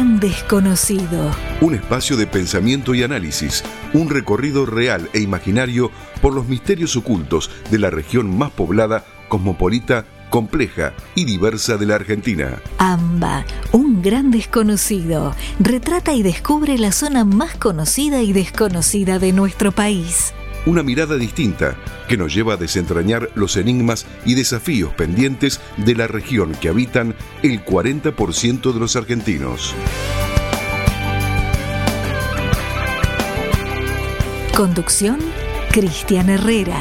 gran desconocido. Un espacio de pensamiento y análisis, un recorrido real e imaginario por los misterios ocultos de la región más poblada, cosmopolita, compleja y diversa de la Argentina. AMBA, un gran desconocido, retrata y descubre la zona más conocida y desconocida de nuestro país. Una mirada distinta que nos lleva a desentrañar los enigmas y desafíos pendientes de la región que habitan el 40% de los argentinos. Conducción, Cristian Herrera.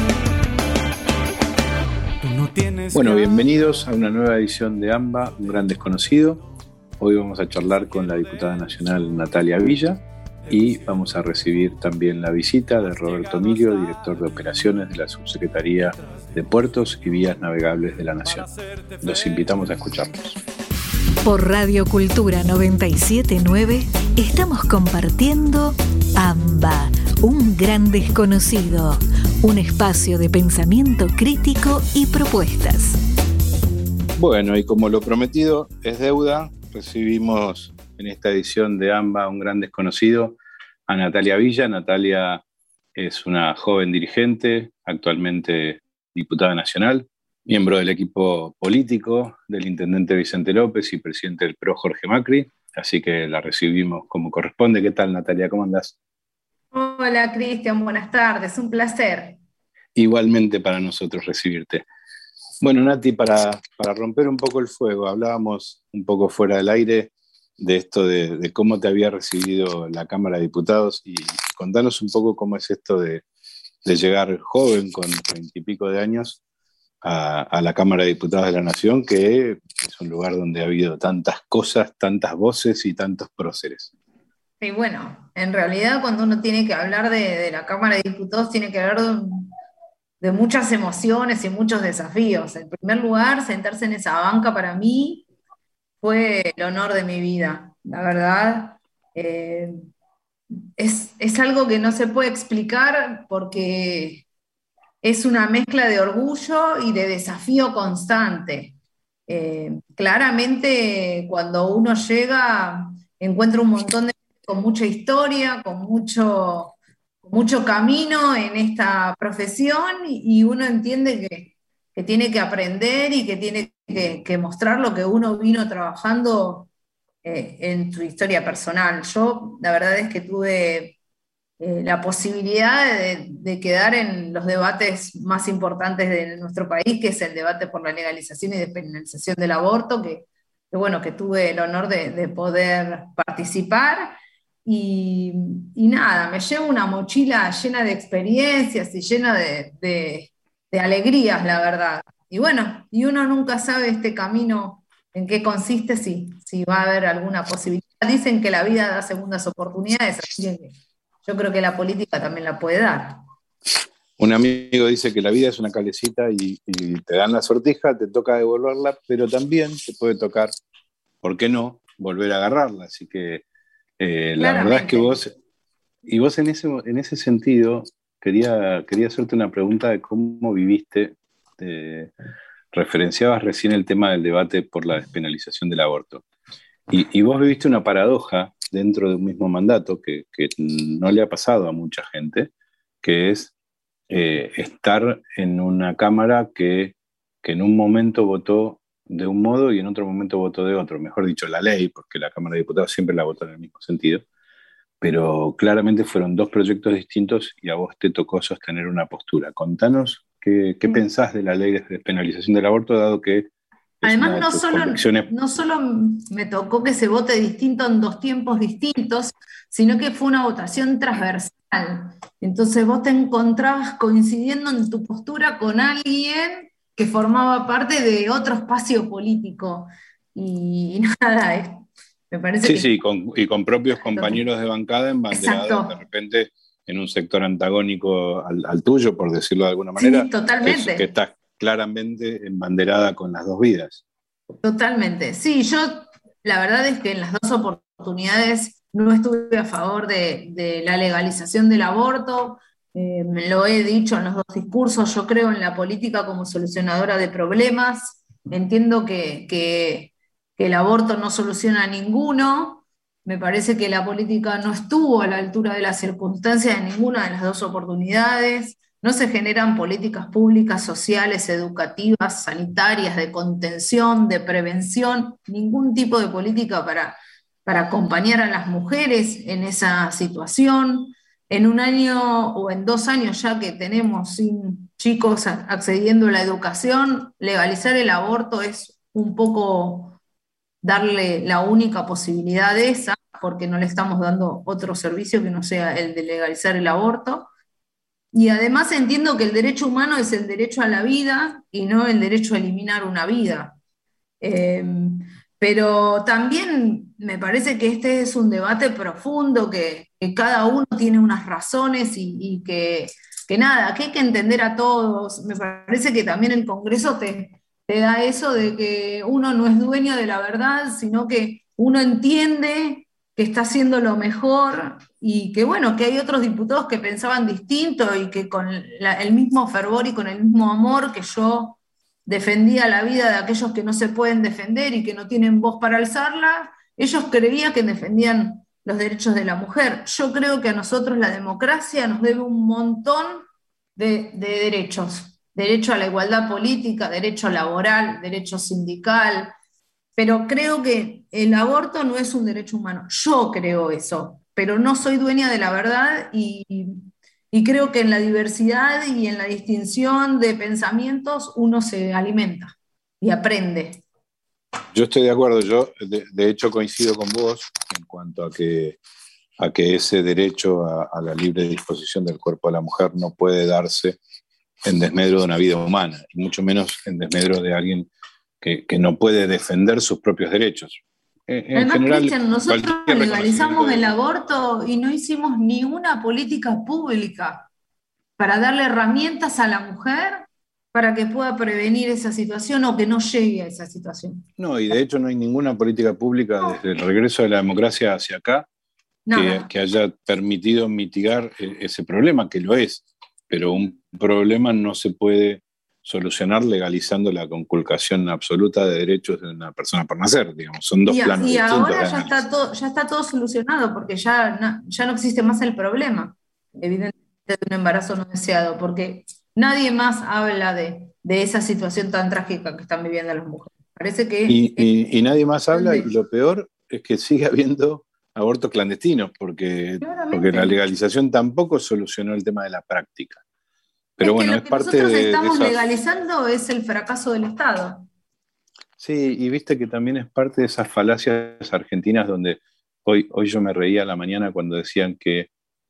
Bueno, bienvenidos a una nueva edición de AMBA, un gran desconocido. Hoy vamos a charlar con la diputada nacional Natalia Villa y vamos a recibir también la visita de Roberto Emilio, director de operaciones de la Subsecretaría de Puertos y Vías Navegables de la Nación. Los invitamos a escucharnos. Por Radio Cultura 97.9 estamos compartiendo AMBA, un gran desconocido, un espacio de pensamiento crítico y propuestas. Bueno, y como lo prometido es deuda, recibimos en esta edición de AMBA, un gran desconocido, a Natalia Villa. Natalia es una joven dirigente, actualmente diputada nacional, miembro del equipo político del intendente Vicente López y presidente del PRO Jorge Macri, así que la recibimos como corresponde. ¿Qué tal, Natalia? ¿Cómo andás? Hola, Cristian, buenas tardes, un placer. Igualmente para nosotros recibirte. Bueno, Nati, para romper un poco el fuego, hablábamos un poco fuera del aire de esto de cómo te había recibido la Cámara de Diputados y contanos un poco cómo es esto de llegar joven, con 30 y pico de años, a la Cámara de Diputados de la Nación, que es un lugar donde ha habido tantas cosas, tantas voces y tantos próceres. Y bueno, en realidad cuando uno tiene que hablar de la Cámara de Diputados, tiene que hablar de muchas emociones y muchos desafíos. En primer lugar, sentarse en esa banca para mí fue el honor de mi vida. La verdad, es algo que no se puede explicar porque es una mezcla de orgullo y de desafío constante. Claramente, cuando uno llega, encuentra un montón de gente con mucha historia, con mucho camino en esta profesión y uno entiende que tiene que aprender y que tiene que mostrar lo que uno vino trabajando en su historia personal. Yo la verdad es que tuve la posibilidad de quedar en los debates más importantes de nuestro país, que es el debate por la legalización y despenalización del aborto, que tuve el honor de poder participar. Y nada, me llevo una mochila llena de experiencias y llena de alegrías, la verdad. Y bueno, y uno nunca sabe este camino en qué consiste, si va a haber alguna posibilidad. Dicen que la vida da segundas oportunidades, así que yo creo que la política también la puede dar. Un amigo dice que la vida es una calecita y te dan la sortija, te toca devolverla, pero también te puede tocar, ¿por qué no?, volver a agarrarla. Así que la verdad es que vos en ese sentido, quería hacerte una pregunta de cómo viviste. Referenciabas recién el tema del debate por la despenalización del aborto. Y vos viviste una paradoja dentro de un mismo mandato que no le ha pasado a mucha gente, que es estar en una Cámara que en un momento votó de un modo y en otro momento votó de otro. Mejor dicho, la ley, porque la Cámara de Diputados siempre la votó en el mismo sentido, pero claramente fueron dos proyectos distintos y a vos te tocó sostener una postura. Contanos qué pensás de la ley de despenalización del aborto, dado que además no solo me tocó que se vote distinto en dos tiempos distintos, sino que fue una votación transversal. Entonces vos te encontrabas coincidiendo en tu postura con alguien que formaba parte de otro espacio político. Y nada, me parece Sí, con propios compañeros de bancada embanderados de repente en un sector antagónico al tuyo, por decirlo de alguna manera. Sí, totalmente. Que estás claramente embanderada con las dos vidas. Totalmente. Sí, yo la verdad es que en las dos oportunidades no estuve a favor de la legalización del aborto. Lo he dicho en los dos discursos. Yo creo en la política como solucionadora de problemas. Entiendo que que el aborto no soluciona a ninguno. Me parece que la política no estuvo a la altura de las circunstancias en ninguna de las dos oportunidades. No se generan políticas públicas, sociales, educativas, sanitarias, de contención, de prevención, ningún tipo de política para acompañar a las mujeres en esa situación. En un año o en 2 años ya que tenemos sin chicos accediendo a la educación, legalizar el aborto es un poco darle la única posibilidad de esa, porque no le estamos dando otro servicio que no sea el de legalizar el aborto. Y además entiendo que el derecho humano es el derecho a la vida y no el derecho a eliminar una vida. Eh, pero también me parece que este es un debate profundo, que cada uno tiene unas razones y que nada, que hay que entender a todos. Me parece que también el Congreso te da eso de que uno no es dueño de la verdad, sino que uno entiende que está haciendo lo mejor y que bueno, que hay otros diputados que pensaban distinto y que con el mismo fervor y con el mismo amor que yo defendía la vida de aquellos que no se pueden defender y que no tienen voz para alzarla, ellos creían que defendían los derechos de la mujer. Yo creo que a nosotros la democracia nos debe un montón de derechos. Derecho a la igualdad política, derecho laboral, derecho sindical, pero creo que el aborto no es un derecho humano. Yo creo eso, pero no soy dueña de la verdad y creo que en la diversidad y en la distinción de pensamientos uno se alimenta y aprende. Yo estoy de acuerdo, yo de hecho coincido con vos en cuanto a que ese derecho a la libre disposición del cuerpo de la mujer no puede darse en desmedro de una vida humana, y mucho menos en desmedro de alguien que no puede defender sus propios derechos. Además, general, Cristian, nosotros legalizamos reconocimiento el aborto y no hicimos ni una política pública para darle herramientas a la mujer para que pueda prevenir esa situación o que no llegue a esa situación. No, y de hecho no hay ninguna política pública desde el regreso de la democracia hacia acá que haya permitido mitigar ese problema, que lo es, pero un problema no se puede solucionar legalizando la conculcación absoluta de derechos de una persona por nacer, digamos. Son dos planos distintos. Y ahora ya está todo solucionado, porque ya no existe más el problema, evidentemente, de un embarazo no deseado, porque nadie más habla de esa situación tan trágica que están viviendo las mujeres. Parece que... Y nadie más habla, y lo peor es que sigue habiendo abortos clandestinos, porque la legalización tampoco solucionó el tema de la práctica. Pero bueno, es parte de... Lo que nosotros estamos legalizando es el fracaso del Estado. Sí, y viste que también es parte de esas falacias argentinas donde hoy yo me reía a la mañana cuando decían que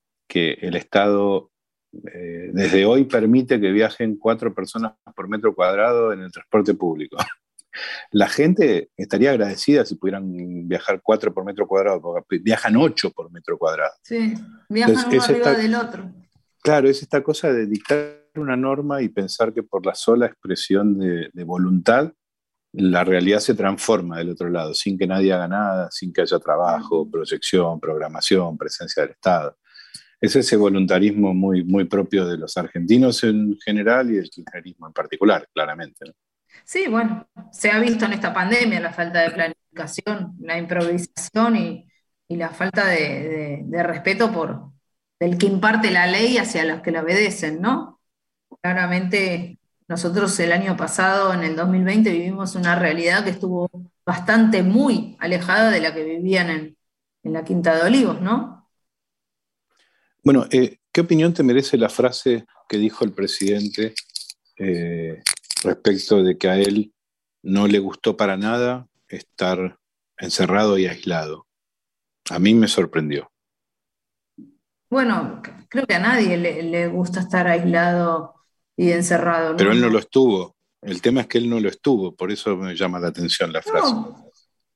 el Estado desde hoy permite que viajen 4 personas por metro cuadrado en el transporte público. La gente estaría agradecida si pudieran viajar 4 por metro cuadrado, porque viajan 8 por metro cuadrado. Sí, viajan uno arriba del otro. Claro, es esta cosa de dictar una norma y pensar que por la sola expresión de voluntad la realidad se transforma del otro lado, sin que nadie haga nada, sin que haya trabajo, proyección, programación, presencia del Estado. Es ese voluntarismo muy, muy propio de los argentinos en general y del kirchnerismo en particular, claramente, ¿no? Sí, bueno, se ha visto en esta pandemia la falta de planificación, la improvisación y la falta de respeto del que imparte la ley hacia los que la obedecen, ¿no? Claramente nosotros el año pasado, en el 2020, vivimos una realidad que estuvo bastante, muy alejada de la que vivían en la Quinta de Olivos, ¿no? Bueno, ¿qué opinión te merece la frase que dijo el presidente respecto de que a él no le gustó para nada estar encerrado y aislado? A mí me sorprendió. Bueno, creo que a nadie le gusta estar aislado y encerrado, ¿no? Pero él no lo estuvo. El tema es que él no lo estuvo, por eso me llama la atención la frase. No,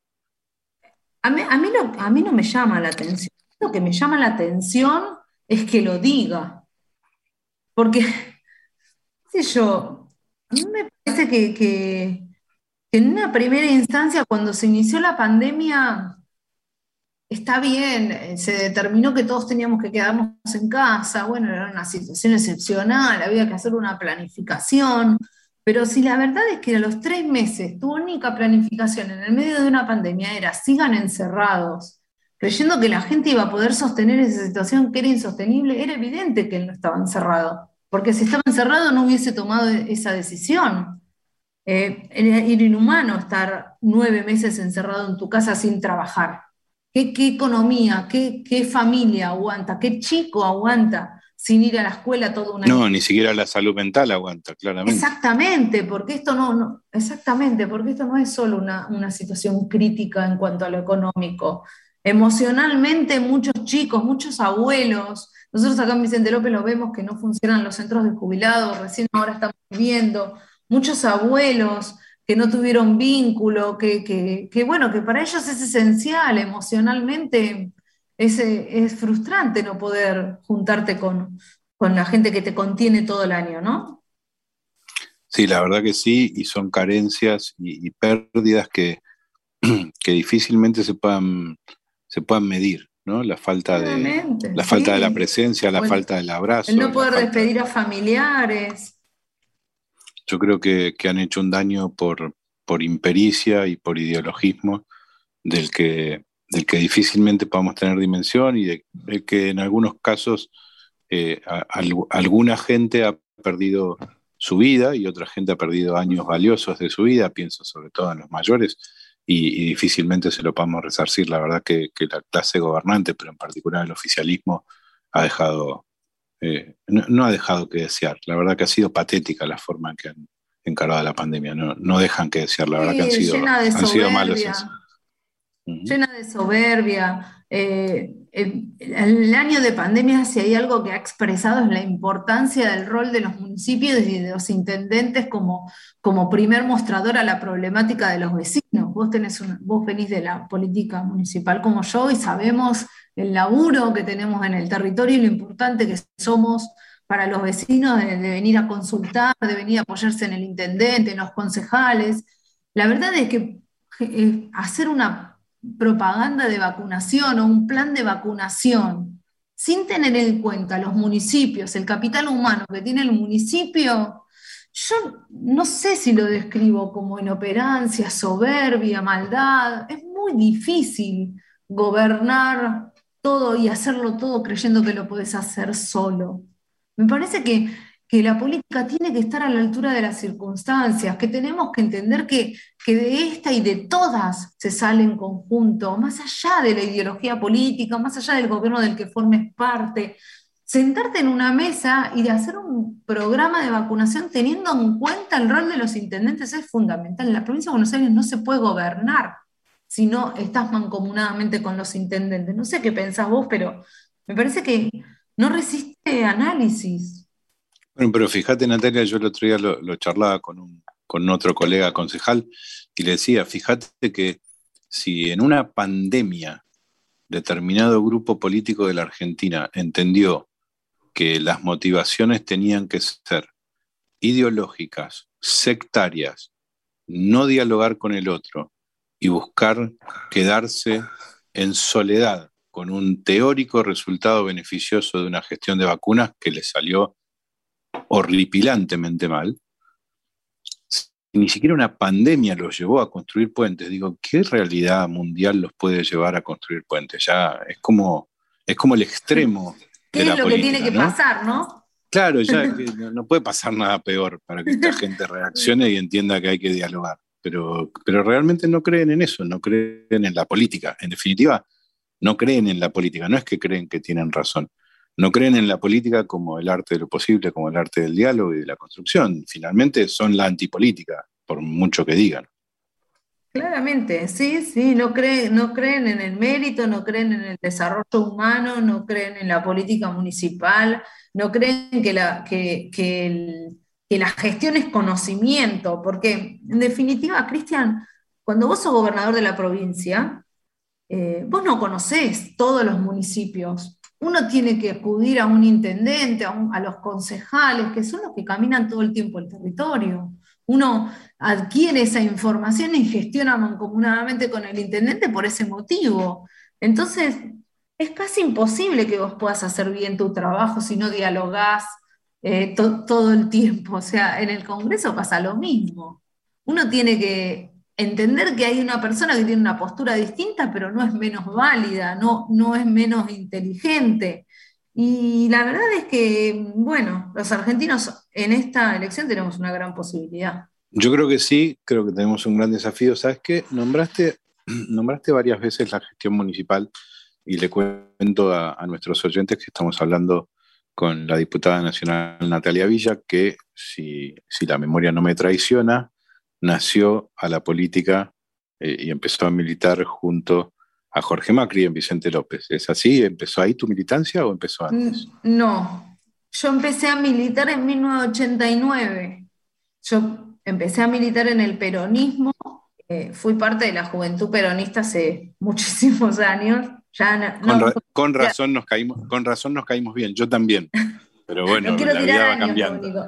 a mí no me llama la atención. Lo que me llama la atención es que lo diga. Porque, qué sé yo, a mí me parece que en una primera instancia, cuando se inició la pandemia, está bien, se determinó que todos teníamos que quedarnos en casa, bueno, era una situación excepcional, había que hacer una planificación, Pero si la verdad es que a los 3 meses tu única planificación en el medio de una pandemia era sigan encerrados, creyendo que la gente iba a poder sostener esa situación que era insostenible, era evidente que él no estaba encerrado, porque si estaba encerrado no hubiese tomado esa decisión. Era inhumano estar 9 meses encerrado en tu casa sin trabajar. ¿Qué economía, qué familia aguanta, qué chico aguanta sin ir a la escuela todo un año? No, ni siquiera la salud mental aguanta, claramente. Exactamente, porque esto exactamente, porque esto no es solo una situación crítica en cuanto a lo económico. Emocionalmente, muchos chicos, muchos abuelos, nosotros acá en Vicente López lo vemos que no funcionan los centros de jubilados, recién ahora estamos viendo, muchos abuelos que no tuvieron vínculo, bueno, que para ellos es esencial emocionalmente, es frustrante no poder juntarte con la gente que te contiene todo el año, ¿no? Sí, la verdad que sí, y son carencias y pérdidas que difícilmente se puedan medir, ¿no? Claramente, La falta de la sí. presencia, la O falta del el abrazo, no poder la falta despedir a familiares. yo creo que han hecho un daño por impericia y por ideologismo del que difícilmente podamos tener dimensión y del que en algunos casos alguna gente ha perdido su vida y otra gente ha perdido años valiosos de su vida, pienso sobre todo en los mayores, y difícilmente se lo podamos resarcir. La verdad que la clase gobernante, pero en particular el oficialismo, ha dejado, no ha dejado que desear. La verdad que ha sido patética la forma en que han encarado la pandemia. No dejan que desear, la verdad que Sí, llena de han sido malos. soberbia, Uh-huh. llena de soberbia. El año de pandemia, si hay algo que ha expresado, es la importancia del rol de los municipios y de los intendentes como primer mostrador a la problemática de los vecinos. Vos venís de la política municipal como yo y sabemos el laburo que tenemos en el territorio y lo importante que somos para los vecinos de venir a consultar, de venir a apoyarse en el intendente, en los concejales. La verdad es que hacer una propaganda de vacunación o un plan de vacunación sin tener en cuenta los municipios, el capital humano que tiene el municipio, yo no sé si lo describo como inoperancia, soberbia, maldad. Es muy difícil gobernar todo y hacerlo todo creyendo que lo podés hacer solo. Me parece que la política tiene que estar a la altura de las circunstancias, que tenemos que entender que de esta y de todas se sale en conjunto, más allá de la ideología política, más allá del gobierno del que formes parte. Sentarte en una mesa y de hacer un programa de vacunación teniendo en cuenta el rol de los intendentes es fundamental. En la provincia de Buenos Aires no se puede gobernar si no estás mancomunadamente con los intendentes. No sé qué pensás vos, pero me parece que no resiste análisis. Bueno, pero fíjate, Natalia, yo el otro día lo charlaba con otro colega concejal y le decía, fíjate que si en una pandemia determinado grupo político de la Argentina entendió que las motivaciones tenían que ser ideológicas, sectarias, no dialogar con el otro y buscar quedarse en soledad con un teórico resultado beneficioso de una gestión de vacunas que le salió horripilantemente mal, ni siquiera una pandemia los llevó a construir puentes. Digo, ¿qué realidad mundial los puede llevar a construir puentes? Ya es como el extremo de la política. ¿Qué es lo que tiene que pasar, no? Claro, ya no puede pasar nada peor para que esta gente reaccione y entienda que hay que dialogar. Pero realmente no creen en eso, no creen en la política. En definitiva, no creen en la política, no es que creen que tienen razón. No creen en la política como el arte de lo posible, como el arte del diálogo y de la construcción. Finalmente son la antipolítica, por mucho que digan. Claramente, sí, no creen en el mérito, no creen en el desarrollo humano, no creen en la política municipal, no creen que la gestión es conocimiento, porque en definitiva, Cristian, cuando vos sos gobernador de la provincia, vos no conocés todos los municipios. Uno tiene que acudir a un intendente, a los concejales, que son los que caminan todo el tiempo el territorio. Uno adquiere esa información y gestiona mancomunadamente con el intendente por ese motivo. Entonces, es casi imposible que vos puedas hacer bien tu trabajo si no dialogás todo el tiempo. O sea, en el Congreso pasa lo mismo. Uno tiene que entender que hay una persona que tiene una postura distinta, pero no es menos válida, no es menos inteligente. Y la verdad es que, bueno, los argentinos en esta elección tenemos una gran posibilidad. Yo creo que sí, creo que tenemos un gran desafío. ¿Sabes qué? Nombraste varias veces la gestión municipal y le cuento a nuestros oyentes que estamos hablando con la diputada nacional Natalia Villa, que si la memoria no me traiciona, nació a la política y empezó a militar junto a Jorge Macri en Vicente López. ¿Es así? ¿Empezó ahí tu militancia o empezó antes? No, yo empecé a militar en 1989. Yo empecé a militar en el peronismo, fui parte de la juventud peronista hace muchísimos años. Ya Con razón nos caímos bien, yo también. Pero bueno, no quiero la tirar vida va años, cambiando.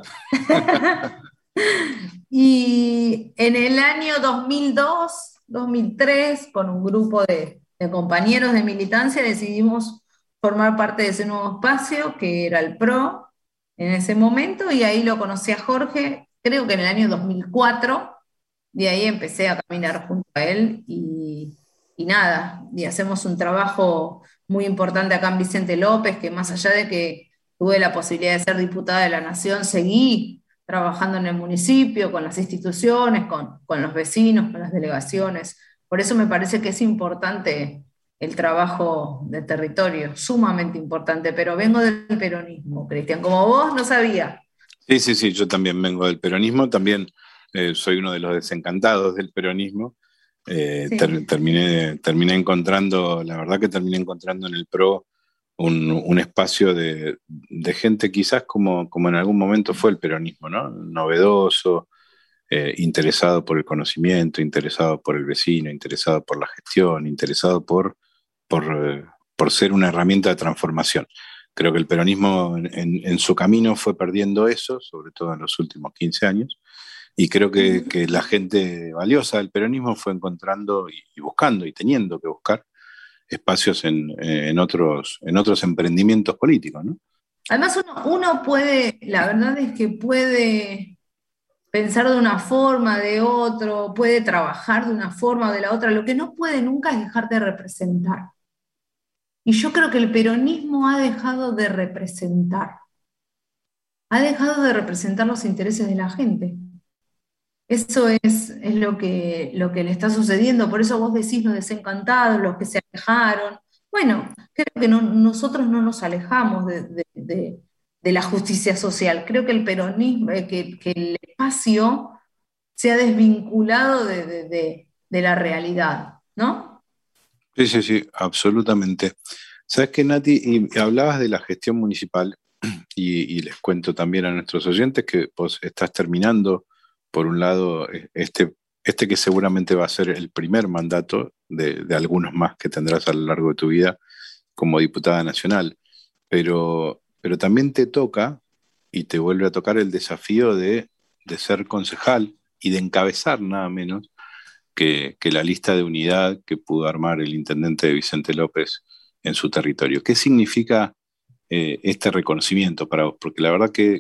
Y en el año 2002, 2003, con un grupo de compañeros de militancia, decidimos formar parte de ese nuevo espacio, que era el PRO, en ese momento, y ahí lo conocí a Jorge, creo que en el año 2004, de ahí empecé a caminar junto a él, y nada, y hacemos un trabajo muy importante acá en Vicente López, que más allá de que tuve la posibilidad de ser diputada de la Nación, seguí trabajando en el municipio, con las instituciones, con los vecinos, con las delegaciones. Por eso me parece que es importante el trabajo de territorio, sumamente importante, pero vengo del peronismo, Cristian, como vos no sabía. Sí, yo también vengo del peronismo, también soy uno de los desencantados del peronismo. Sí. Terminé encontrando, la verdad que terminé encontrando en el PRO un espacio de gente quizás como en algún momento fue el peronismo, ¿no? Novedoso, interesado por el conocimiento, interesado por el vecino, interesado por la gestión, interesado por ser una herramienta de transformación. Creo que el peronismo en su camino fue perdiendo eso, sobre todo en los últimos 15 años, y creo que la gente valiosa del peronismo fue encontrando y buscando y teniendo que buscar espacios en otros emprendimientos políticos, ¿no? Además uno puede, la verdad es que puede pensar de una forma, de otro, puede trabajar de una forma o de la otra, lo que no puede nunca es dejar de representar. Y yo creo que el peronismo ha dejado de representar los intereses de la gente. Eso es lo que le está sucediendo, por eso vos decís los desencantados, los que se alejaron. Bueno, creo que nosotros no nos alejamos de la justicia social. Creo que el peronismo, que el espacio se ha desvinculado de la realidad, ¿no? Sí, absolutamente. ¿Sabes qué, Nati? Y hablabas de la gestión municipal y les cuento también a nuestros oyentes que vos estás terminando, por un lado, este que seguramente va a ser el primer mandato de algunos más que tendrás a lo largo de tu vida como diputada nacional, pero también te toca y te vuelve a tocar el desafío de ser concejal y de encabezar nada menos que la lista de unidad que pudo armar el intendente de Vicente López en su territorio. ¿Qué significa este reconocimiento para vos? Porque la verdad que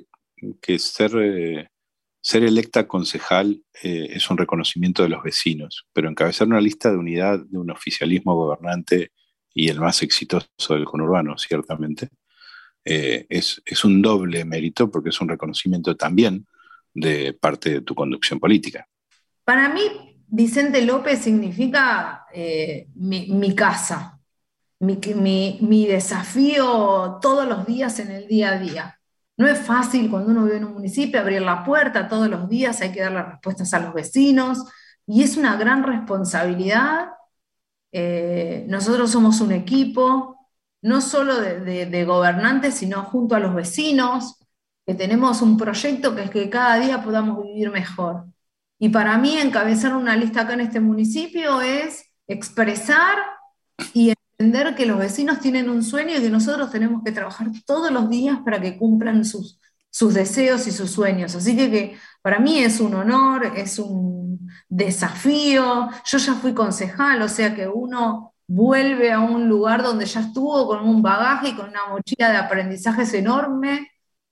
ser electa concejal es un reconocimiento de los vecinos, pero encabezar una lista de unidad de un oficialismo gobernante y el más exitoso del conurbano, ciertamente, es un doble mérito porque es un reconocimiento también de parte de tu conducción política. Para mí, Vicente López significa mi casa, mi desafío todos los días en el día a día. No es fácil cuando uno vive en un municipio abrir la puerta todos los días, hay que dar las respuestas a los vecinos, y es una gran responsabilidad. Nosotros somos un equipo, no solo de gobernantes, sino junto a los vecinos, que tenemos un proyecto que es que cada día podamos vivir mejor. Y para mí encabezar una lista acá en este municipio es expresar y entender que los vecinos tienen un sueño y que nosotros tenemos que trabajar todos los días para que cumplan sus deseos y sus sueños. Así que para mí es un honor, es un desafío. Yo ya fui concejal, o sea que uno vuelve a un lugar donde ya estuvo con un bagaje y con una mochila de aprendizajes enorme.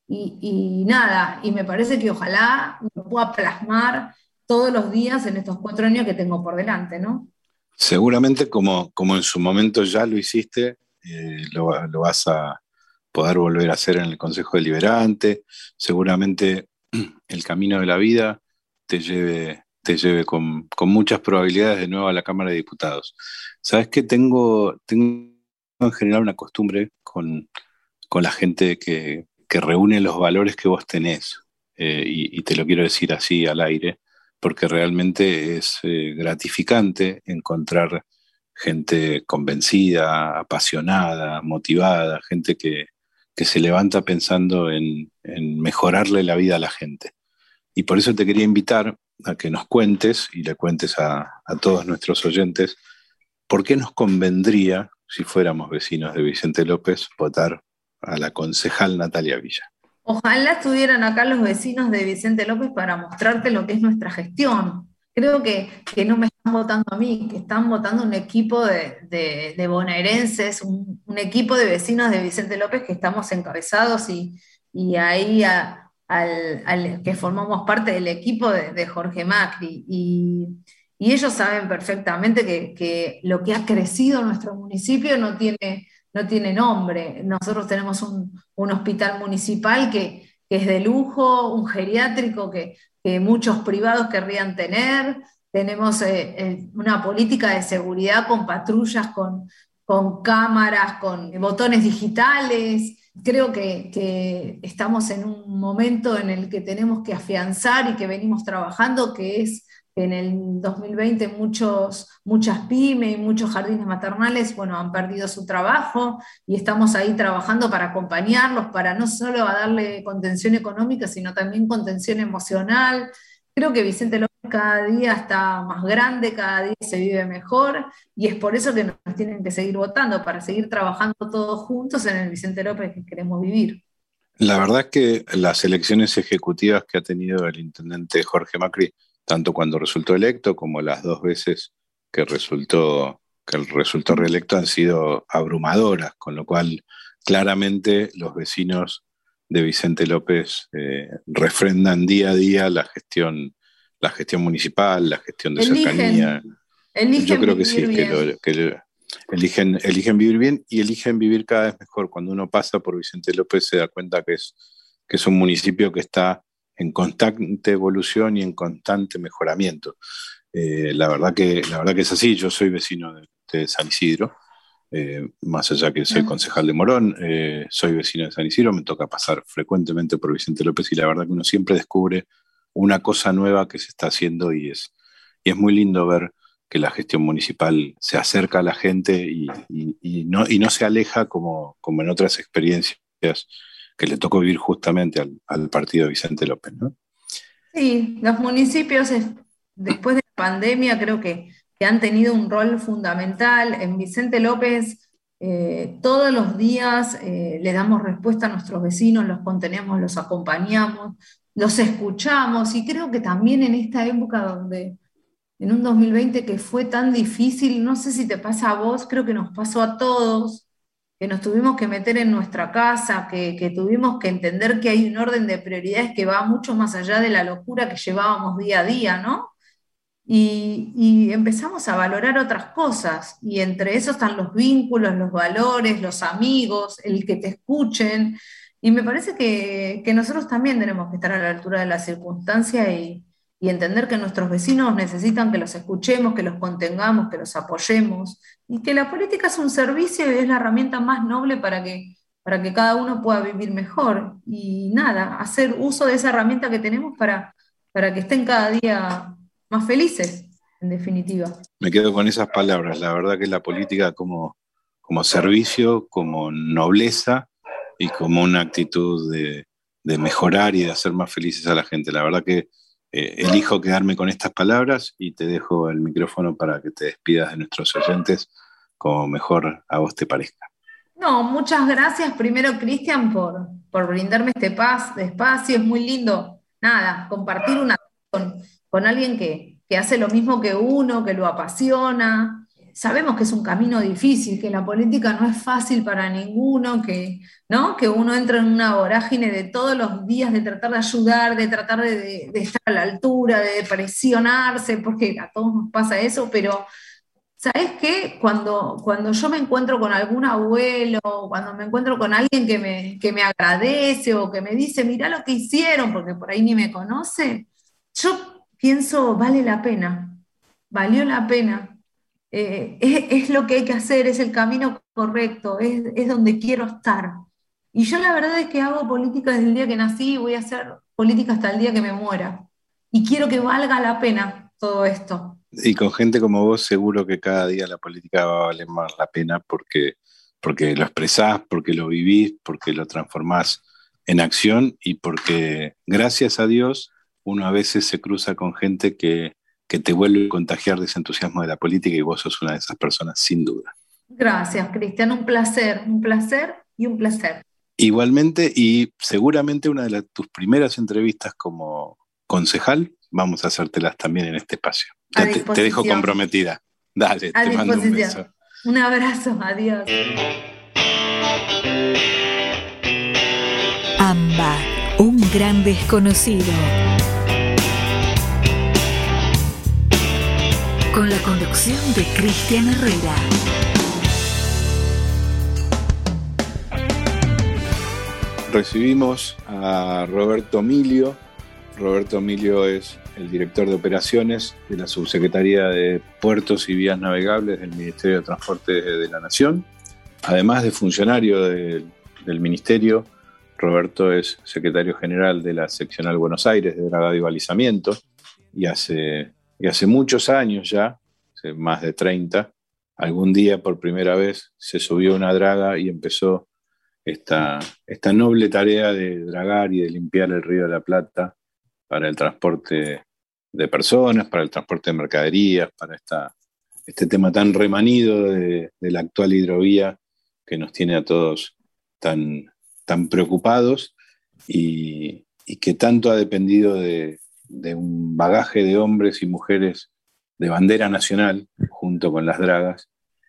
y nada, y me parece que ojalá lo pueda plasmar todos los días en estos 4 años que tengo por delante, ¿no? Seguramente como en su momento ya lo hiciste, lo vas a poder volver a hacer en el Consejo Deliberante. Seguramente el camino de la vida te lleve con muchas probabilidades de nuevo a la Cámara de Diputados. ¿Sabes qué? Tengo en general una costumbre con la gente que reúne los valores que vos tenés, y te lo quiero decir así al aire, porque realmente es gratificante encontrar gente convencida, apasionada, motivada, gente que se levanta pensando en mejorarle la vida a la gente. Y por eso te quería invitar a que nos cuentes y le cuentes a todos nuestros oyentes por qué nos convendría, si fuéramos vecinos de Vicente López, votar a la concejal Natalia Villa. Ojalá estuvieran acá los vecinos de Vicente López para mostrarte lo que es nuestra gestión. Creo que no me están votando a mí, que están votando un equipo de bonaerenses, un equipo de vecinos de Vicente López que estamos encabezados y ahí que formamos parte del equipo de Jorge Macri. Y ellos saben perfectamente que lo que ha crecido en nuestro municipio no tiene nombre. Nosotros tenemos un hospital municipal que es de lujo, un geriátrico que muchos privados querrían tener. Tenemos una política de seguridad con patrullas, con cámaras, con botones digitales. Creo que estamos en un momento en el que tenemos que afianzar y que venimos trabajando, que es en el 2020 muchas pymes y muchos jardines maternales, bueno, han perdido su trabajo y estamos ahí trabajando para acompañarlos, para no solo a darle contención económica, sino también contención emocional. Creo que Vicente López cada día está más grande, cada día se vive mejor y es por eso que nos tienen que seguir votando, para seguir trabajando todos juntos en el Vicente López que queremos vivir. La verdad es que las elecciones ejecutivas que ha tenido el intendente Jorge Macri, tanto cuando resultó electo como las 2 veces que resultó reelecto, han sido abrumadoras, con lo cual claramente los vecinos de Vicente López refrendan día a día la gestión municipal, la gestión de cercanía. Yo creo que sí, que eligen vivir bien y eligen vivir cada vez mejor. Cuando uno pasa por Vicente López se da cuenta que es un municipio que está en constante evolución y en constante mejoramiento. La verdad que es así. Yo soy vecino de San Isidro, más allá que soy concejal de Morón, soy vecino de San Isidro, me toca pasar frecuentemente por Vicente López y la verdad que uno siempre descubre una cosa nueva que se está haciendo y es muy lindo ver que la gestión municipal se acerca a la gente y no se aleja como en otras experiencias que le tocó vivir justamente al partido de Vicente López, ¿no? Sí, los municipios después de la pandemia creo que han tenido un rol fundamental. En Vicente López todos los días le damos respuesta a nuestros vecinos, los contenemos, los acompañamos, los escuchamos y creo que también en esta época donde en un 2020 que fue tan difícil, no sé si te pasa a vos, creo que nos pasó a todos, que nos tuvimos que meter en nuestra casa, que tuvimos que entender que hay un orden de prioridades que va mucho más allá de la locura que llevábamos día a día, ¿no? Y empezamos a valorar otras cosas, y entre eso están los vínculos, los valores, los amigos, el que te escuchen, y me parece que nosotros también tenemos que estar a la altura de la circunstancia y entender que nuestros vecinos necesitan que los escuchemos, que los contengamos, que los apoyemos, y que la política es un servicio y es la herramienta más noble para que cada uno pueda vivir mejor. Y nada, hacer uso de esa herramienta que tenemos para que estén cada día más felices, en definitiva. Me quedo con esas palabras. La verdad que la política como servicio, como nobleza y como una actitud de mejorar y de hacer más felices a la gente. La verdad que elijo quedarme con estas palabras y te dejo el micrófono para que te despidas de nuestros oyentes como mejor a vos te parezca. No, muchas gracias primero, Cristian, por brindarme este espacio. Es muy lindo, nada, compartir una con alguien que hace lo mismo que uno, que lo apasiona. sabemos que es un camino difícil, que la política no es fácil para ninguno, que, ¿no? Que uno entra en una vorágine de todos los días de tratar de ayudar, de tratar de estar a la altura, de presionarse, porque a todos nos pasa eso, pero ¿sabes qué? Cuando yo me encuentro con algún abuelo, cuando me encuentro con alguien que me agradece o que me dice, mirá lo que hicieron, porque por ahí ni me conoce, yo pienso, vale la pena, valió la pena. Es lo que hay que hacer, es el camino correcto, es donde quiero estar. Y yo la verdad es que hago política desde el día que nací y voy a hacer política hasta el día que me muera. Y quiero que valga la pena todo esto. Y con gente como vos, seguro que cada día la política va a valer más la pena porque lo expresás, porque lo vivís, porque lo transformás en acción y porque, gracias a Dios, uno a veces se cruza con gente que te vuelve a contagiar de ese entusiasmo de la política y vos sos una de esas personas, sin duda. Gracias, Cristian, un placer y un placer. Igualmente, y seguramente una de tus primeras entrevistas como concejal, vamos a hacértelas también en este espacio. Ya te dejo comprometida. Dale, te mando un beso. Un abrazo, adiós. AMBA, un gran desconocido. Con la conducción de Cristian Herrera. Recibimos a Roberto Emilio. Roberto Emilio es el director de operaciones de la Subsecretaría de Puertos y Vías Navegables del Ministerio de Transporte de la Nación. Además de funcionario del Ministerio, Roberto es secretario general de la Seccional Buenos Aires de Dragado y Balizamiento y hace muchos años ya, hace más de 30, algún día por primera vez se subió a una draga y empezó esta noble tarea de dragar y de limpiar el Río de la Plata para el transporte de personas, para el transporte de mercaderías, para este tema tan remanido de la actual hidrovía que nos tiene a todos tan preocupados y que tanto ha dependido de un bagaje de hombres y mujeres de bandera nacional junto con las dragas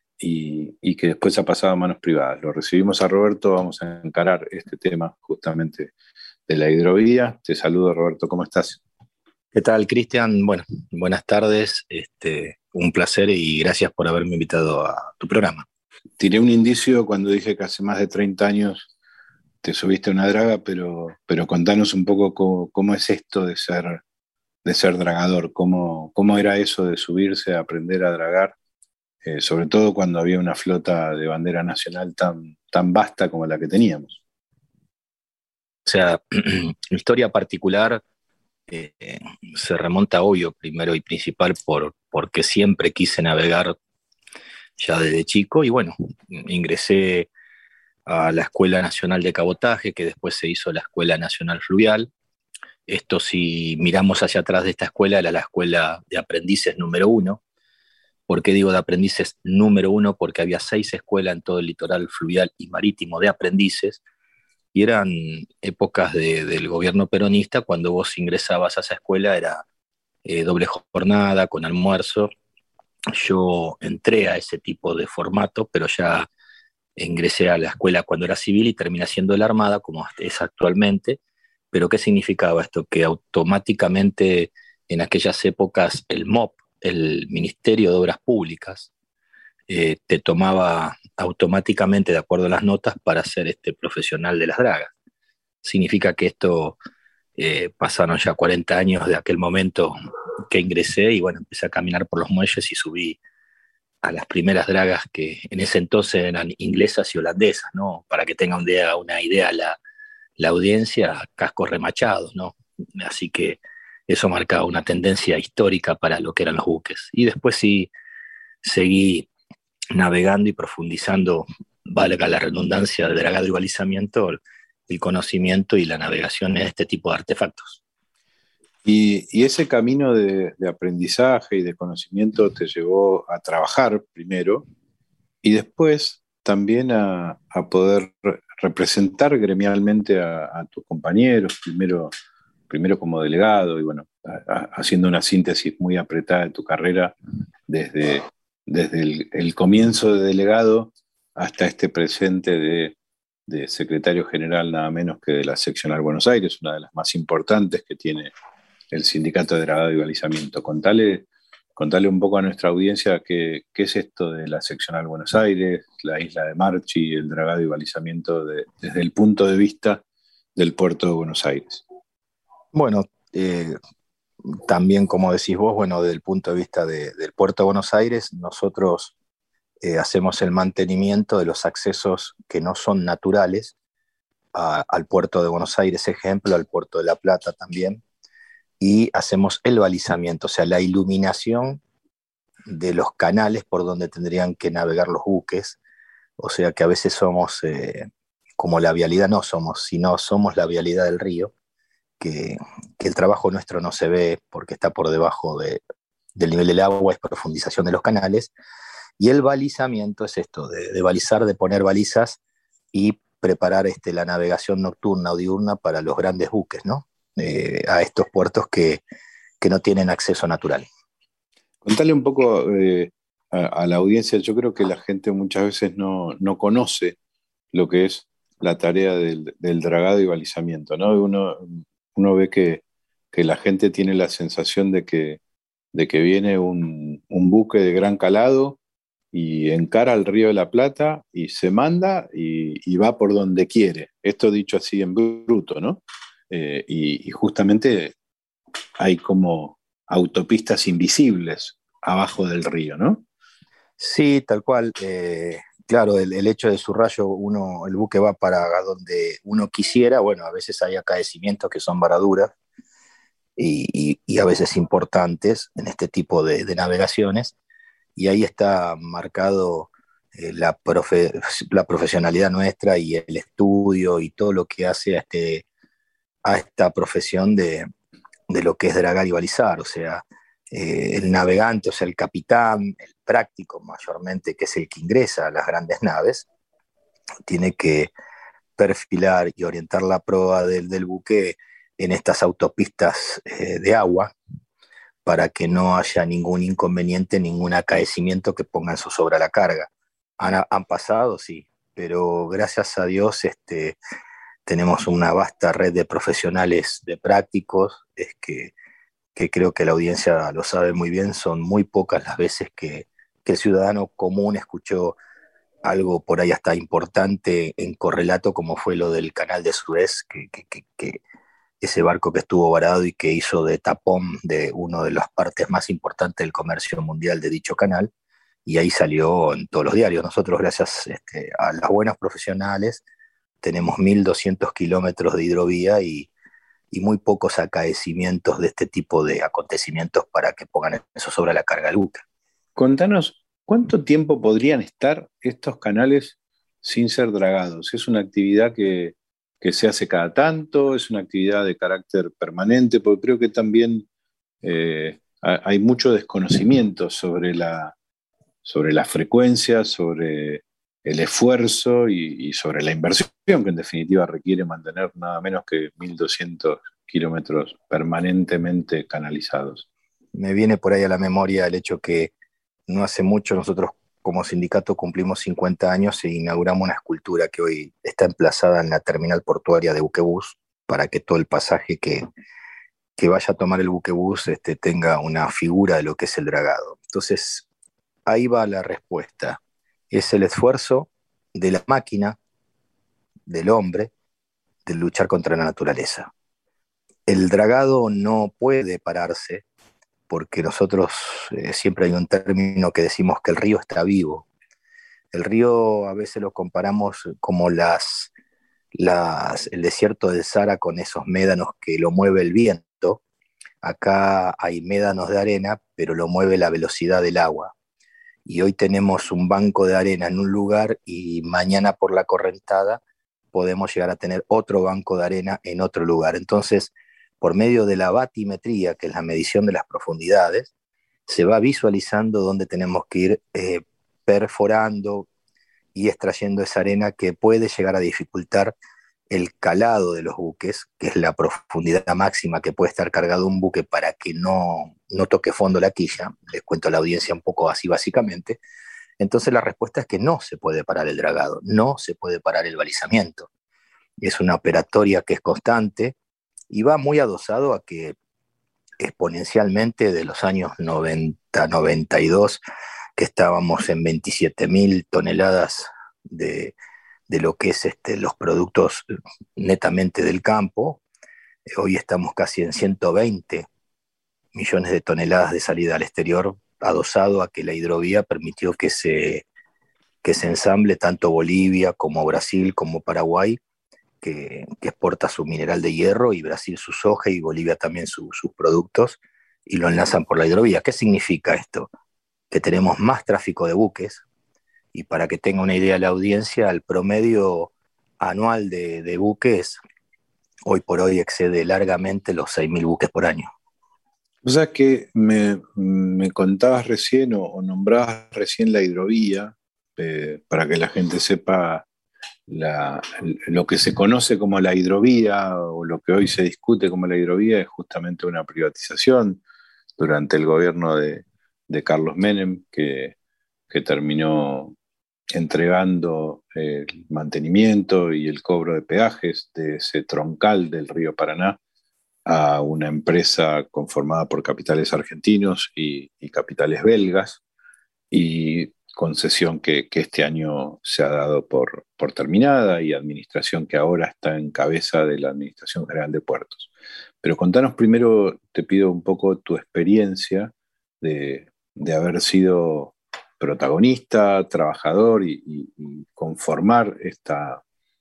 y que después ha pasado a manos privadas. Lo recibimos a Roberto, vamos a encarar este tema justamente de la hidrovía. Te saludo, Roberto, ¿cómo estás? ¿Qué tal, Cristian? Bueno, buenas tardes, un placer y gracias por haberme invitado a tu programa. Tiré un indicio cuando dije que hace más de 30 años te subiste a una draga, pero contanos un poco cómo es esto de ser dragador, cómo era eso de subirse a aprender a dragar, sobre todo cuando había una flota de bandera nacional tan vasta como la que teníamos. O sea, mi historia particular se remonta, obvio, primero y principal porque siempre quise navegar ya desde chico y bueno, ingresé a la Escuela Nacional de Cabotaje, que después se hizo la Escuela Nacional Fluvial. Esto, si miramos hacia atrás de esta escuela, era la escuela de aprendices número 1. ¿Por qué digo de aprendices número 1? Porque había 6 escuelas en todo el litoral fluvial y marítimo de aprendices, y eran épocas del gobierno peronista. Cuando vos ingresabas a esa escuela era doble jornada, con almuerzo. Yo entré a ese tipo de formato, pero ya ingresé a la escuela cuando era civil y terminé siendo la Armada, como es actualmente. ¿Pero qué significaba esto? Que automáticamente en aquellas épocas el MOP, el Ministerio de Obras Públicas, te tomaba automáticamente de acuerdo a las notas para ser profesional de las dragas. Significa que esto pasaron ya 40 años de aquel momento que ingresé y bueno, empecé a caminar por los muelles y subí a las primeras dragas que en ese entonces eran inglesas y holandesas, ¿no? Para que tenga una idea la audiencia, cascos remachados, ¿no? Así que eso marcaba una tendencia histórica para lo que eran los buques. Y después sí seguí navegando y profundizando, valga la redundancia, de dragado y balizamiento, el conocimiento y la navegación en este tipo de artefactos. Y ese camino de aprendizaje y de conocimiento te llevó a trabajar primero y después también a poder representar gremialmente a tus compañeros, primero como delegado y bueno, haciendo una síntesis muy apretada de tu carrera desde desde el comienzo de delegado hasta este presente de secretario general, nada menos que de la seccional Buenos Aires, una de las más importantes que tiene el Sindicato de Dragado y Balizamiento. Contale un poco a nuestra audiencia qué es esto de la seccional Buenos Aires, la isla de Marchi, el dragado y balizamiento desde el punto de vista del puerto de Buenos Aires. Bueno, también como decís vos, bueno, desde el punto de vista del puerto de Buenos Aires, nosotros hacemos el mantenimiento de los accesos que no son naturales al puerto de Buenos Aires, ejemplo, al puerto de La Plata también, y hacemos el balizamiento, o sea, la iluminación de los canales por donde tendrían que navegar los buques, o sea que a veces somos, como la vialidad no somos, sino somos la vialidad del río, que el trabajo nuestro no se ve porque está por debajo del nivel del agua, es profundización de los canales, y el balizamiento es esto, de balizar, de poner balizas y preparar la navegación nocturna o diurna para los grandes buques, ¿no? A estos puertos que no tienen acceso natural. Contale un poco a la audiencia, yo creo que la gente muchas veces no conoce lo que es la tarea del dragado y balizamiento, ¿no? Uno ve que la gente tiene la sensación de que viene un buque de gran calado y encara al Río de la Plata y se manda y va por donde quiere. Esto dicho así en bruto, ¿no? Y justamente hay como autopistas invisibles abajo del río, ¿no? Sí, tal cual. Claro, el hecho de su rayo, el buque va para donde uno quisiera. Bueno, a veces hay acaecimientos que son varaduras y a veces importantes en este tipo de navegaciones, y ahí está marcado la profesionalidad nuestra y el estudio y todo lo que hace a esta profesión de lo que es dragar y balizar, o sea, el navegante, o sea, el capitán, el práctico mayormente, que es el que ingresa a las grandes naves, tiene que perfilar y orientar la proa del buque en estas autopistas de agua para que no haya ningún inconveniente, ningún acaecimiento que pongan zozobra a la carga. Han pasado, sí, pero gracias a Dios tenemos una vasta red de profesionales, de prácticos, que creo que la audiencia lo sabe muy bien. Son muy pocas las veces que el ciudadano común escuchó algo por ahí hasta importante en correlato, como fue lo del canal de Suez, que ese barco que estuvo varado y que hizo de tapón de una de las partes más importantes del comercio mundial de dicho canal, y ahí salió en todos los diarios. Nosotros, gracias a las buenas profesionales, tenemos 1.200 kilómetros de hidrovía y muy pocos acaecimientos de este tipo de acontecimientos para que pongan eso sobre la carga del buque. Contanos, ¿cuánto tiempo podrían estar estos canales sin ser dragados? ¿Es una actividad que se hace cada tanto? ¿Es una actividad de carácter permanente? Porque creo que también hay mucho desconocimiento sobre la frecuencia, sobre el esfuerzo y sobre la inversión que en definitiva requiere mantener nada menos que 1.200 kilómetros permanentemente canalizados. Me viene por ahí a la memoria el hecho que no hace mucho nosotros como sindicato cumplimos 50 años e inauguramos una escultura que hoy está emplazada en la terminal portuaria de buquebús para que todo el pasaje que vaya a tomar el buquebús tenga una figura de lo que es el dragado. Entonces, ahí va la respuesta. Es el esfuerzo de la máquina, del hombre, de luchar contra la naturaleza. El dragado no puede pararse porque nosotros siempre hay un término que decimos que el río está vivo. El río a veces lo comparamos como el desierto del Sahara con esos médanos que lo mueve el viento. Acá hay médanos de arena, pero lo mueve la velocidad del agua. Y hoy tenemos un banco de arena en un lugar y mañana por la correntada podemos llegar a tener otro banco de arena en otro lugar. Entonces, por medio de la batimetría, que es la medición de las profundidades, se va visualizando dónde tenemos que ir perforando y extrayendo esa arena que puede llegar a dificultar el calado de los buques, que es la profundidad máxima que puede estar cargado un buque para que no toque fondo la quilla. Les cuento a la audiencia un poco así básicamente. Entonces la respuesta es que no se puede parar el dragado, no se puede parar el balizamiento. Es una operatoria que es constante y va muy adosado a que exponencialmente de los años 90, 92, que estábamos en 27.000 toneladas de lo que es los productos netamente del campo. Hoy estamos casi en 120 millones de toneladas de salida al exterior, adosado a que la hidrovía permitió que se ensamble tanto Bolivia como Brasil como Paraguay, que exporta su mineral de hierro, y Brasil su soja y Bolivia también sus productos, y lo enlazan por la hidrovía. ¿Qué significa esto? Que tenemos más tráfico de buques, y para que tenga una idea la audiencia, el promedio anual de buques hoy por hoy excede largamente los 6.000 buques por año. O sea que me contabas recién o nombrabas recién la hidrovía, para que la gente sepa lo que se conoce como la hidrovía, o lo que hoy se discute como la hidrovía, es justamente una privatización durante el gobierno de Carlos Menem, que terminó entregando el mantenimiento y el cobro de peajes de ese troncal del río Paraná a una empresa conformada por capitales argentinos y capitales belgas, y concesión que este año se ha dado por terminada, y administración que ahora está en cabeza de la Administración General de Puertos. Pero contanos primero, te pido un poco tu experiencia de haber sido protagonista, trabajador, y conformar esta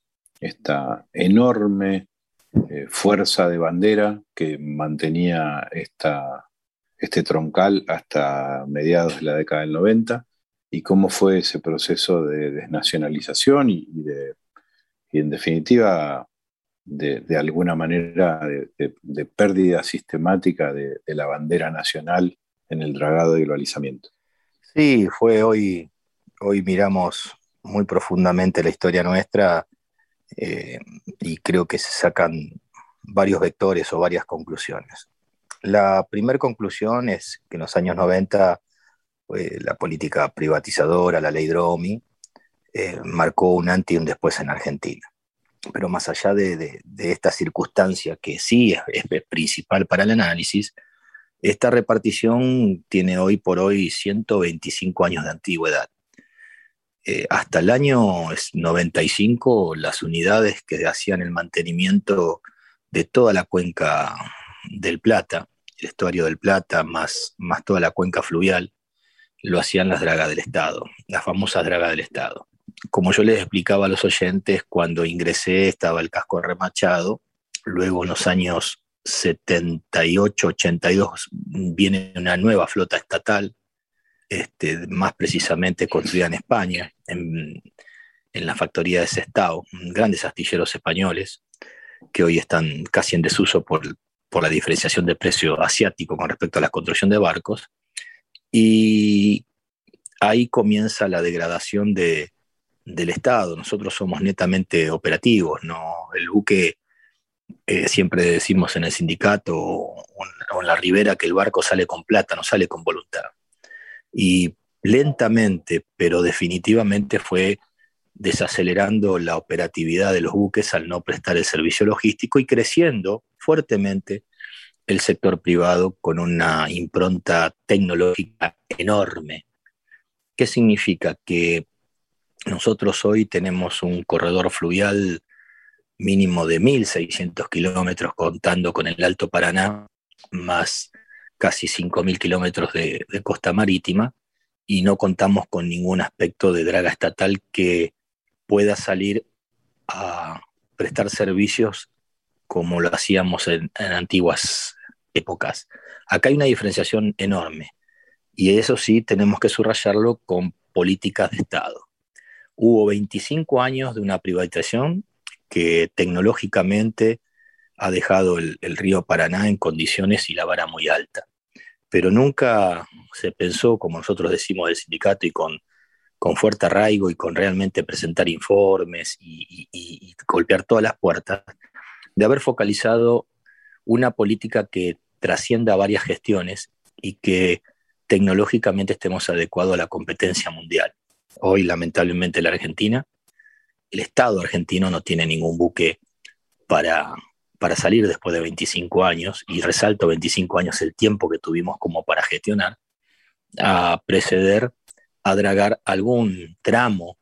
enorme fuerza de bandera que mantenía este troncal hasta mediados de la década del 90, y cómo fue ese proceso de desnacionalización y en definitiva de alguna manera de pérdida sistemática de la bandera nacional en el dragado y el balizamiento. Sí, hoy miramos muy profundamente la historia nuestra, y creo que se sacan varios vectores o varias conclusiones. La primera conclusión es que en los años 90 la política privatizadora, la ley Dromi, marcó un antes y un después en Argentina. Pero más allá de esta circunstancia, que sí es principal para el análisis, esta repartición tiene hoy por hoy 125 años de antigüedad. Hasta el año 95, las unidades que hacían el mantenimiento de toda la cuenca del Plata, el estuario del Plata, más toda la cuenca fluvial, lo hacían las dragas del Estado, las famosas dragas del Estado. Como yo les explicaba a los oyentes, cuando ingresé estaba el casco remachado. Luego en los años 78, 82 viene una nueva flota estatal, más precisamente construida en España, en la factoría de Sestao, grandes astilleros españoles que hoy están casi en desuso por la diferenciación de precio asiático con respecto a la construcción de barcos. Y ahí comienza la degradación del Estado. Nosotros somos netamente operativos, ¿no? El buque, siempre decimos en el sindicato o en la Ribera, que el barco sale con plata, no sale con voluntad. Y lentamente, pero definitivamente, fue desacelerando la operatividad de los buques al no prestar el servicio logístico, y creciendo fuertemente el sector privado con una impronta tecnológica enorme. ¿Qué significa? Que nosotros hoy tenemos un corredor fluvial mínimo de 1.600 kilómetros, contando con el Alto Paraná, más casi 5.000 kilómetros de costa marítima, y no contamos con ningún aspecto de draga estatal que pueda salir a prestar servicios como lo hacíamos en antiguas épocas. Acá hay una diferenciación enorme, y eso sí tenemos que subrayarlo con políticas de Estado. Hubo 25 años de una privatización que tecnológicamente ha dejado el río Paraná en condiciones y la vara muy alta, pero nunca se pensó, como nosotros decimos del sindicato y con con fuerte arraigo y con realmente presentar informes y golpear todas las puertas, de haber focalizado una política que trascienda varias gestiones y que tecnológicamente estemos adecuados a la competencia mundial. Hoy, lamentablemente, el Estado argentino no tiene ningún buque para salir después de 25 años, y resalto 25 años el tiempo que tuvimos como para gestionar, a preceder, a dragar algún tramo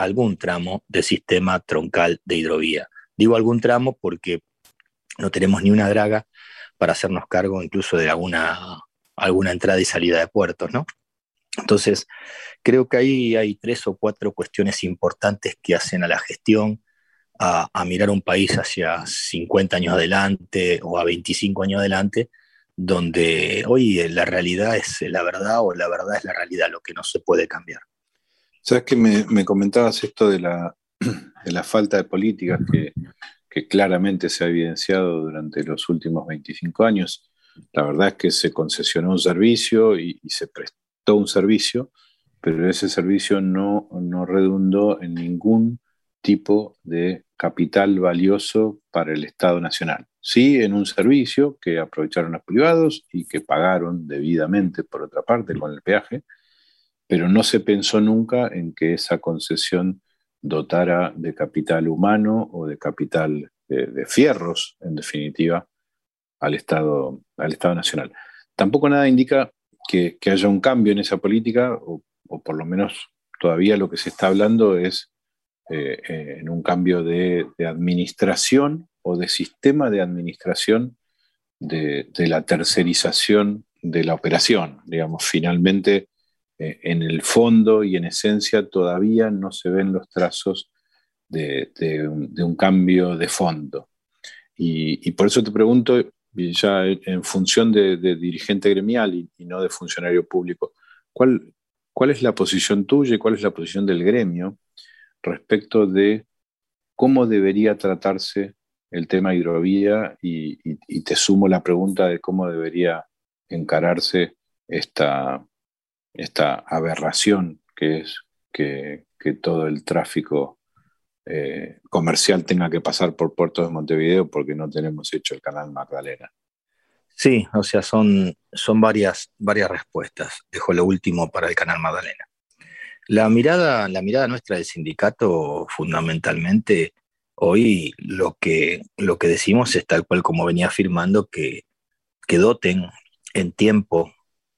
de sistema troncal de hidrovía. Digo algún tramo porque no tenemos ni una draga para hacernos cargo incluso de alguna entrada y salida de puertos, ¿no? Entonces, creo que ahí hay 3 o 4 cuestiones importantes que hacen a la gestión a mirar un país hacia 50 años adelante o a 25 años adelante, donde hoy la realidad es la verdad o la verdad es la realidad, lo que no se puede cambiar. Sabes que me comentabas esto de la falta de políticas que claramente se ha evidenciado durante los últimos 25 años. La verdad es que se concesionó un servicio y se prestó un servicio, pero ese servicio no redundó en ningún tipo de capital valioso para el Estado Nacional. Sí, en un servicio que aprovecharon los privados y que pagaron debidamente, por otra parte, con el peaje, pero no se pensó nunca en que esa concesión dotara de capital humano o de capital de fierros, en definitiva, al Estado Nacional. Tampoco nada indica que haya un cambio en esa política, o por lo menos todavía lo que se está hablando es en un cambio de administración o de sistema de administración de la tercerización de la operación. Digamos, finalmente, en el fondo y en esencia todavía no se ven los trazos de un cambio de fondo. Y por eso te pregunto, ya en función de dirigente gremial y no de funcionario público, ¿cuál es la posición tuya y cuál es la posición del gremio respecto de cómo debería tratarse el tema hidrovía? Y te sumo la pregunta de cómo debería encararse esta aberración que es que todo el tráfico comercial tenga que pasar por puertos de Montevideo porque no tenemos hecho el canal Magdalena. Sí, o sea, son varias respuestas. Dejo lo último para el canal Magdalena. La mirada nuestra del sindicato, fundamentalmente, hoy lo que decimos es tal cual como venía afirmando, que doten en tiempo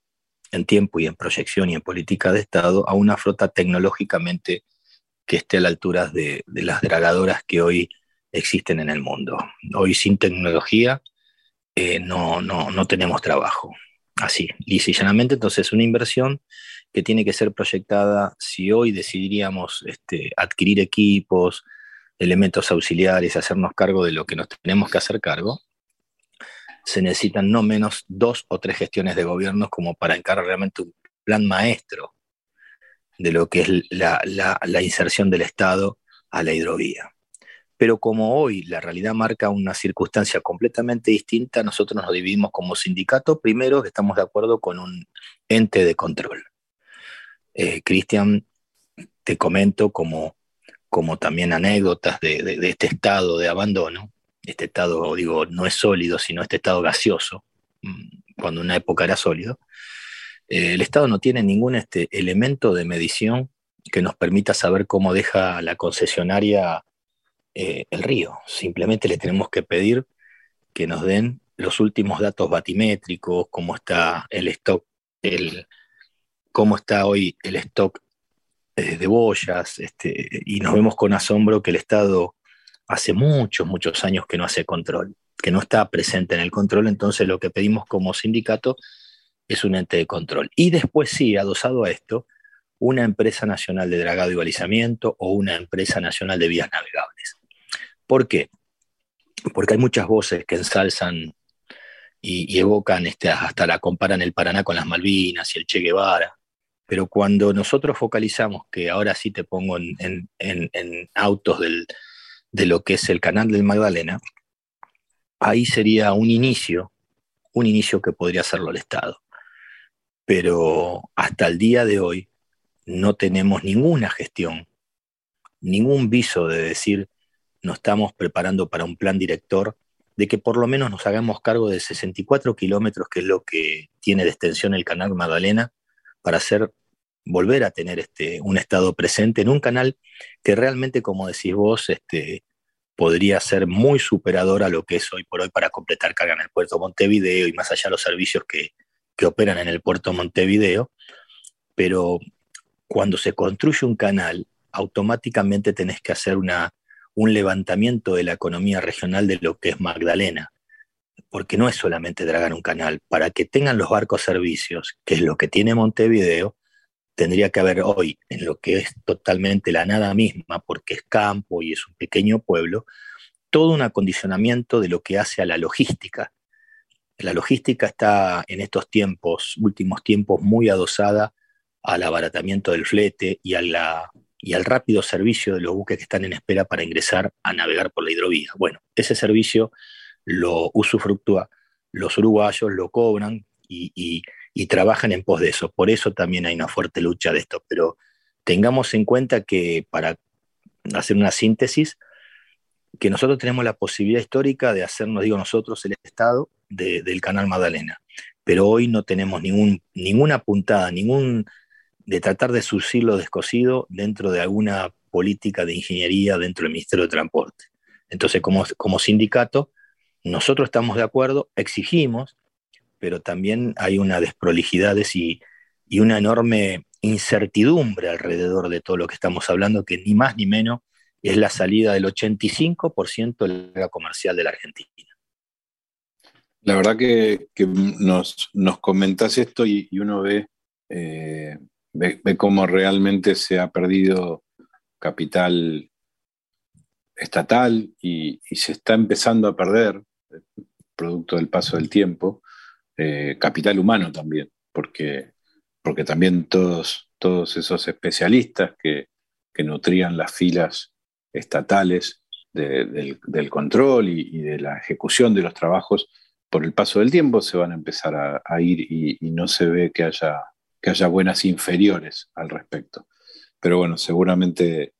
y en proyección y en política de Estado a una flota tecnológicamente que esté a la altura de las dragadoras que hoy existen en el mundo. Hoy sin tecnología no tenemos trabajo. Así, lisa y llanamente. Entonces, una inversión que tiene que ser proyectada. Si hoy decidiríamos adquirir equipos, elementos auxiliares, hacernos cargo de lo que nos tenemos que hacer cargo, se necesitan no menos 2 o 3 gestiones de gobiernos como para encarar realmente un plan maestro de lo que es la inserción del Estado a la hidrovía. Pero como hoy la realidad marca una circunstancia completamente distinta, nosotros nos dividimos como sindicato. Primero, que estamos de acuerdo con un ente de control. Cristian, te comento como también anécdotas de este estado de abandono. Este estado, digo, no es sólido, sino este estado gaseoso, cuando en una época era sólido. El Estado no tiene ningún elemento de medición que nos permita saber cómo deja la concesionaria el río. Simplemente le tenemos que pedir que nos den los últimos datos batimétricos, cómo está el stock, cómo está hoy el stock de boyas, y nos vemos con asombro que el Estado hace muchos años que no hace control, que no está presente en el control. Entonces lo que pedimos como sindicato es un ente de control. Y después sí, adosado a esto, una empresa nacional de dragado y balizamiento o una empresa nacional de vías navegables. ¿Por qué? Porque hay muchas voces que ensalzan y evocan, hasta la comparan el Paraná con las Malvinas y el Che Guevara. Pero cuando nosotros focalizamos, que ahora sí te pongo en autos de lo que es el canal del Magdalena, ahí sería un inicio que podría hacerlo el Estado. Pero hasta el día de hoy no tenemos ninguna gestión, ningún viso de decir nos estamos preparando para un plan director, de que por lo menos nos hagamos cargo de 64 kilómetros, que es lo que tiene de extensión el canal Magdalena, para volver a tener un estado presente en un canal que realmente, como decís vos, podría ser muy superador a lo que es hoy por hoy para completar carga en el puerto Montevideo y más allá de los servicios que operan en el puerto Montevideo. Pero cuando se construye un canal, automáticamente tenés que hacer un levantamiento de la economía regional de lo que es Magdalena, porque no es solamente dragar un canal. Para que tengan los barcos servicios, que es lo que tiene Montevideo, tendría que haber hoy, en lo que es totalmente la nada misma, porque es campo y es un pequeño pueblo, todo un acondicionamiento de lo que hace a la logística. La logística está en estos últimos tiempos, muy adosada al abaratamiento del flete y al rápido servicio de los buques que están en espera para ingresar a navegar por la hidrovía. Bueno, ese servicio lo usufructúa los uruguayos, lo cobran y trabajan en pos de eso. Por eso también hay una fuerte lucha de esto. Pero tengamos en cuenta que, para hacer una síntesis, que nosotros tenemos la posibilidad histórica de hacernos, digo nosotros, el Estado del Canal Magdalena. Pero hoy no tenemos ninguna puntada, de tratar de surcir lo descosido dentro de alguna política de ingeniería dentro del Ministerio de Transporte. Entonces, como sindicato, nosotros estamos de acuerdo, exigimos, pero también hay una desprolijidades y una enorme incertidumbre alrededor de todo lo que estamos hablando, que ni más ni menos es la salida del 85% de la carga comercial de la Argentina. La verdad que nos comentás esto y uno ve cómo realmente se ha perdido capital estatal y se está empezando a perder, producto del paso del tiempo, capital humano también, porque también todos esos especialistas que nutrían las filas estatales del control y de la ejecución de los trabajos, por el paso del tiempo se van a empezar a ir y no se ve que haya buenas inferiores al respecto. Pero bueno, seguramente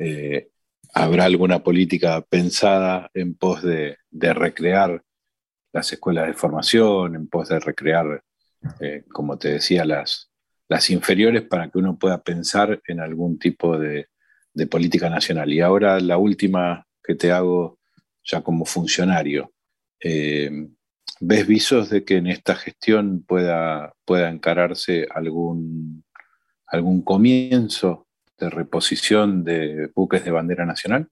habrá alguna política pensada en pos de recrear las escuelas de formación, en pos de recrear, como te decía, las inferiores, para que uno pueda pensar en algún tipo de política nacional. Y ahora la última que te hago ya como funcionario. ¿Ves visos de que en esta gestión pueda encararse algún comienzo de reposición de buques de bandera nacional?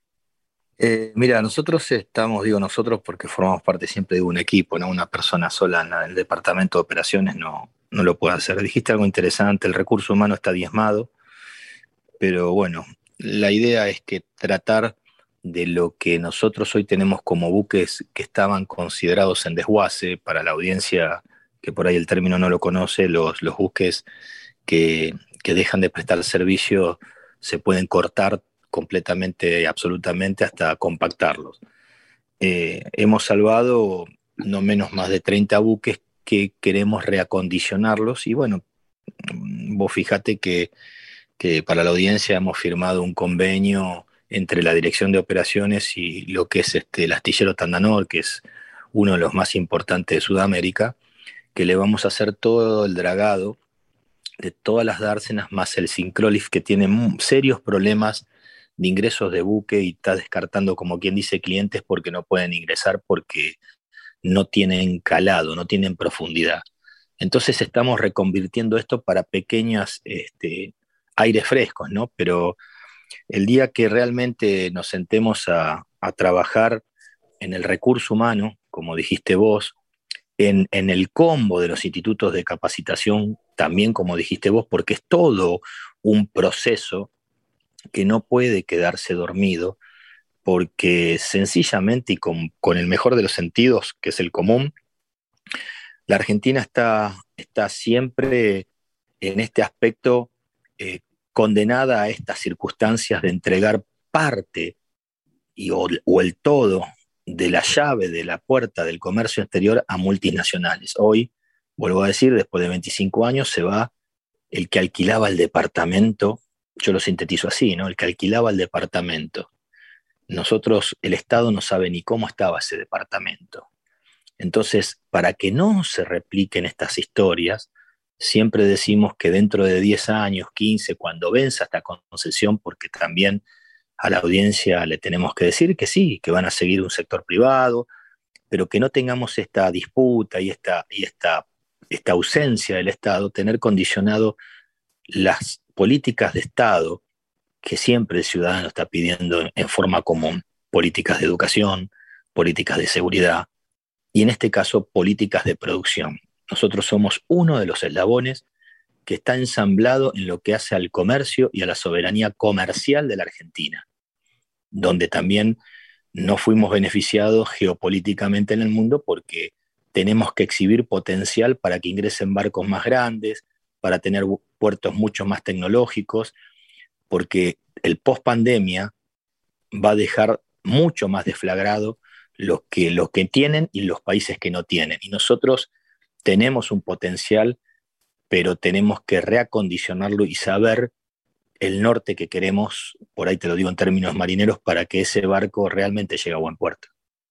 Mira, nosotros digo nosotros porque formamos parte siempre de un equipo, ¿no? Una persona sola en el departamento de operaciones no lo puede hacer. Dijiste algo interesante, el recurso humano está diezmado, pero bueno, la idea es que tratar de lo que nosotros hoy tenemos como buques que estaban considerados en desguace, para la audiencia que por ahí el término no lo conoce, los buques que dejan de prestar servicio se pueden cortar completamente, absolutamente, hasta compactarlos. Hemos salvado no menos más de 30 buques que queremos reacondicionarlos y bueno, vos fíjate que para la audiencia hemos firmado un convenio entre la Dirección de Operaciones y lo que es el astillero Tandanor, que es uno de los más importantes de Sudamérica, que le vamos a hacer todo el dragado de todas las dársenas más el sincrolif, que tiene serios problemas de ingresos de buque y está descartando, como quien dice, clientes porque no pueden ingresar porque no tienen calado, no tienen profundidad. Entonces estamos reconvirtiendo esto para pequeños aires frescos, ¿no? Pero el día que realmente nos sentemos a trabajar en el recurso humano, como dijiste vos, en el combo de los institutos de capacitación, también como dijiste vos, porque es todo un proceso que no puede quedarse dormido, porque sencillamente y con el mejor de los sentidos, que es el común, la Argentina está siempre en este aspecto condenada a estas circunstancias de entregar parte o el todo de la llave de la puerta del comercio exterior a multinacionales. Hoy, vuelvo a decir, después de 25 años se va el que alquilaba el departamento, yo lo sintetizo así, ¿no? El que alquilaba el departamento. Nosotros, el Estado no sabe ni cómo estaba ese departamento. Entonces, para que no se repliquen estas historias, siempre decimos que dentro de 10 años, 15, cuando venza esta concesión, porque también a la audiencia le tenemos que decir que sí, que van a seguir un sector privado, pero que no tengamos esta disputa y esta ausencia del Estado, tener condicionado las políticas de Estado que siempre el ciudadano está pidiendo en forma común, políticas de educación, políticas de seguridad y en este caso políticas de producción. Nosotros somos uno de los eslabones que está ensamblado en lo que hace al comercio y a la soberanía comercial de la Argentina, donde también no fuimos beneficiados geopolíticamente en el mundo porque tenemos que exhibir potencial para que ingresen barcos más grandes, para tener puertos mucho más tecnológicos, porque el post-pandemia va a dejar mucho más desflagrado lo que tienen y los países que no tienen. Y nosotros tenemos un potencial, pero tenemos que reacondicionarlo y saber el norte que queremos, por ahí te lo digo en términos marineros, para que ese barco realmente llegue a buen puerto.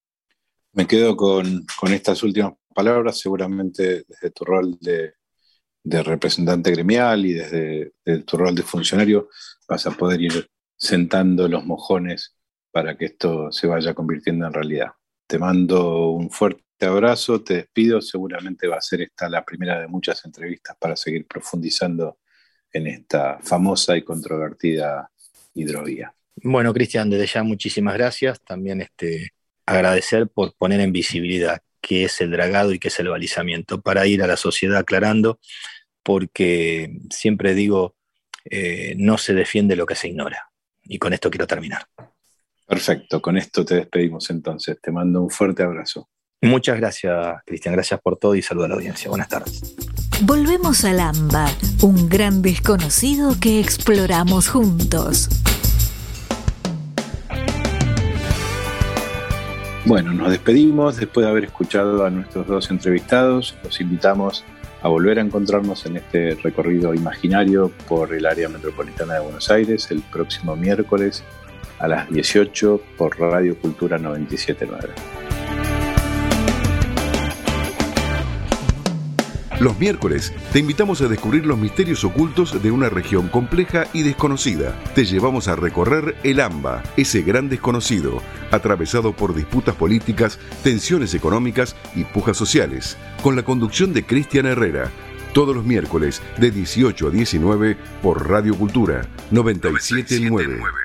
Me quedo con estas últimas palabras, seguramente desde tu rol de representante gremial y desde tu rol de funcionario vas a poder ir sentando los mojones para que esto se vaya convirtiendo en realidad. Te mando un fuerte abrazo, te despido, seguramente va a ser esta la primera de muchas entrevistas para seguir profundizando en esta famosa y controvertida hidrovía. Bueno, Cristian, desde ya muchísimas gracias, también agradecer por poner en visibilidad qué es el dragado y qué es el balizamiento, para ir a la sociedad aclarando, porque siempre digo, no se defiende lo que se ignora. Y con esto quiero terminar. Perfecto, con esto te despedimos entonces. Te mando un fuerte abrazo. Muchas gracias, Cristian. Gracias por todo y saludo a la audiencia. Buenas tardes. Volvemos al AMBA, un gran desconocido que exploramos juntos. Bueno, nos despedimos después de haber escuchado a nuestros dos entrevistados. Los invitamos a volver a encontrarnos en este recorrido imaginario por el área metropolitana de Buenos Aires el próximo miércoles a las 18 por Radio Cultura 97.9. Los miércoles te invitamos a descubrir los misterios ocultos de una región compleja y desconocida. Te llevamos a recorrer el AMBA, ese gran desconocido, atravesado por disputas políticas, tensiones económicas y pujas sociales, con la conducción de Cristian Herrera. Todos los miércoles de 18 a 19 por Radio Cultura 97.9.